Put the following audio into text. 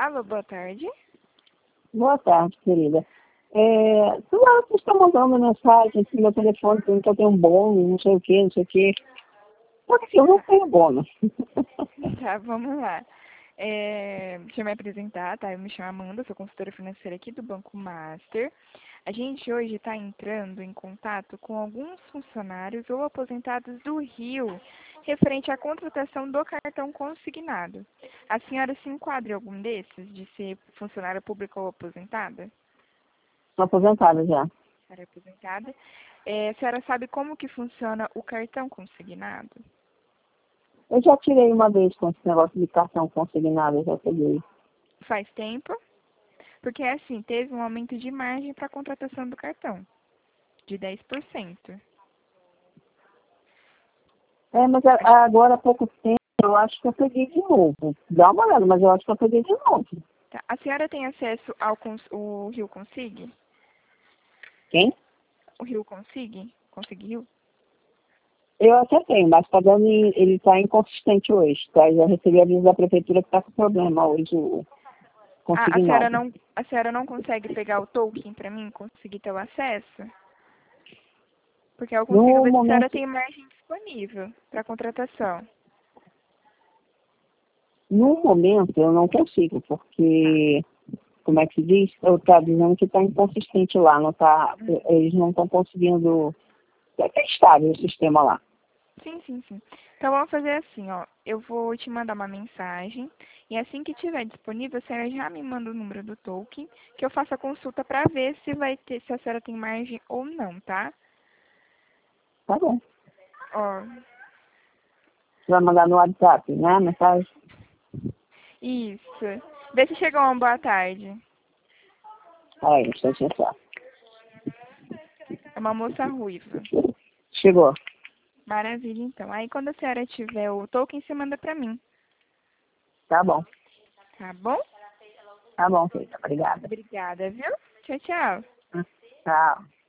Alô, boa tarde. Boa tarde, querida. Toda hora você está mandando mensagem aqui no meu telefone, dizendo que eu tenho um bônus, não sei o quê, não sei o quê. Porque eu não tenho bônus. Tá, vamos lá. Deixa eu me apresentar, tá? Eu me chamo Amanda, sou consultora financeira aqui do Banco Master. A gente hoje está entrando em contato com alguns funcionários ou aposentados do Rio, referente à contratação do cartão consignado. A senhora se enquadra em algum desses, de ser funcionária pública ou aposentada? Estou aposentada já. Senhora é aposentada. A senhora sabe como que funciona o cartão consignado? Eu já tirei uma vez com esse negócio de cartão consignado, eu já peguei. Faz tempo? Porque, assim, teve um aumento de margem para a contratação do cartão, de 10%. Mas agora há pouco tempo, eu acho que eu peguei de novo. Dá uma olhada, mas eu acho que eu peguei de novo. Tá. A senhora tem acesso ao o Rio Consig? Quem? O Rio Consig? Consig Rio? Eu até tenho, mas ele está inconsistente hoje. Tá? Já recebi aviso da prefeitura que está com problema hoje, o consignado. A senhora não consegue pegar o token para mim, conseguir ter o acesso? Porque eu consigo ver se a senhora tem margem disponível para contratação. No momento, eu não consigo, porque, como é que se diz? Eu estou dizendo que está inconsistente lá, não tá, eles não estão conseguindo. É estável o sistema lá. Sim, sim, sim. Então vamos fazer assim, ó. Eu vou te mandar uma mensagem e assim que tiver disponível, a senhora já me manda o número do token, que eu faço a consulta para ver se vai ter, se a senhora tem margem ou não, tá? Tá bom. Ó, Você vai mandar no WhatsApp, né? Mensagem? isso. Vê se chegou uma boa tarde. Aí, deixa eu pensar. É uma moça ruiva. Chegou. Maravilha, então. Aí quando a senhora tiver o token, você manda pra mim. Tá bom. Tá bom? Tá bom, querida. Obrigada. Obrigada, viu? Tchau, tchau. Tchau.